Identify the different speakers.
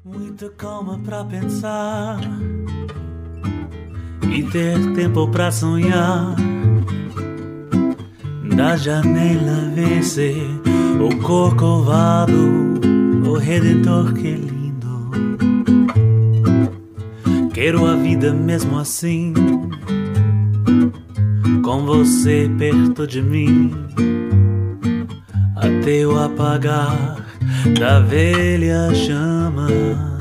Speaker 1: Muita calma pra pensar e ter tempo pra sonhar. Da janela vê-se o corcovado, o Redentor, que lindo. Quero a vida mesmo assim, com você perto de mim, até o apagar da velha chama.